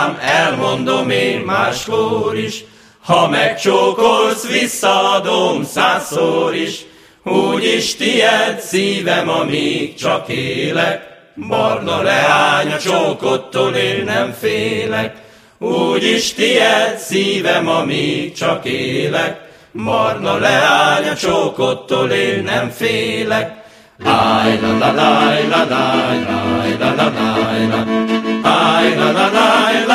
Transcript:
ám elmondom én máskor is, ha megcsókolsz, visszaadom 100-szor is, úgyis tied szívem, amíg csak élek, barna leány, a csókodtól én nem félek, úgyis tied szívem, amíg csak élek, barna leány, a csókodtól én nem félek. Áj la la la la la la la la la la, áj la la la la